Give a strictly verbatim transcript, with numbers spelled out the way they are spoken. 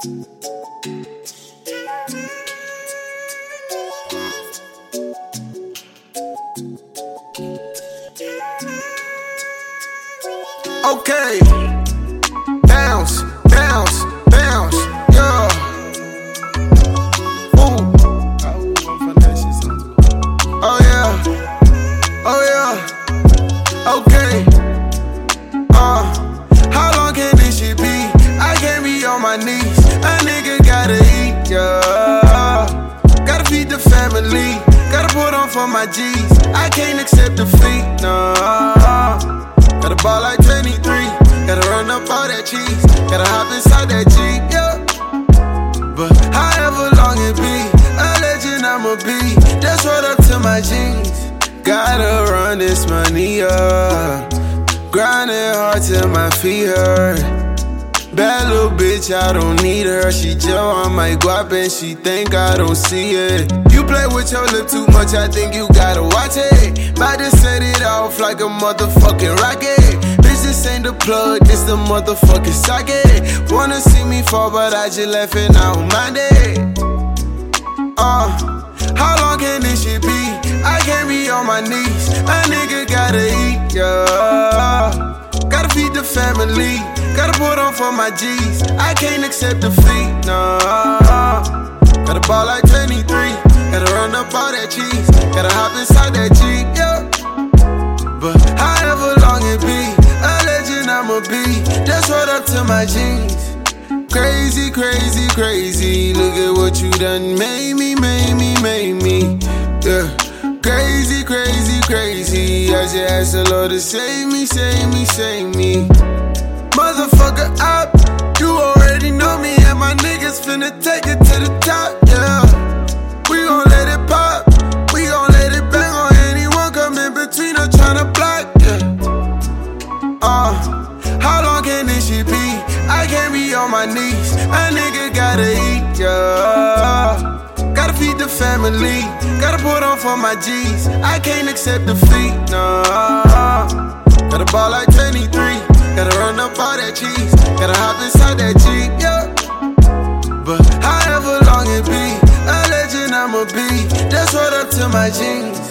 Okay, bounce, bounce, bounce, yeah. Ooh. Oh yeah, oh yeah. Okay. Uh, how long can this shit be? I can't be on my knees. A nigga gotta eat, yeah. Gotta feed the family. Gotta put on for my G's. I can't accept defeat, no. Gotta ball like twenty-three, gotta run up all that cheese, gotta hop inside that Jeep, yeah. But however long it be, a legend I'ma be, that's what up to my jeans. Gotta run this money up, grinding hard till my feet hurt. Bad little bitch, I don't need her. She Joe on my guap and she think I don't see it. You play with your lip too much, I think you gotta watch it. Bout to set it off like a motherfucking rocket. Bitch, this ain't the plug, this the motherfucking socket. Wanna see me fall, but I just left and I don't mind it. Uh, how long can this shit be? I can't be on my knees. A nigga gotta eat, yeah. Gotta feed the family, gotta put on for my G's. I can't accept defeat, no. Gotta ball like twenty-three, gotta run up all that cheese, gotta hop inside that Jeep, yeah. But however long it be, a legend I'ma be, that's what up to my jeans. Crazy, crazy, crazy, look at what you done made me, made me, made me, yeah. Crazy, crazy, crazy, I just ask the Lord to save me, save me, save me. Motherfucker up, you already know me and my niggas finna take it to the top, yeah. We gon' let it pop, we gon' let it bang on anyone come in between or tryna block, yeah. Uh, how long can this shit be? I can't be on my knees, a nigga gotta eat, yeah. Gotta feed the family, gotta put on for my G's. I can't accept defeat, no. Gotta ball like twenty-three, gotta run up all that cheese, gotta hop inside that Jeep, yeah. But however long it be, a legend I'ma be, that's what up to my jeans.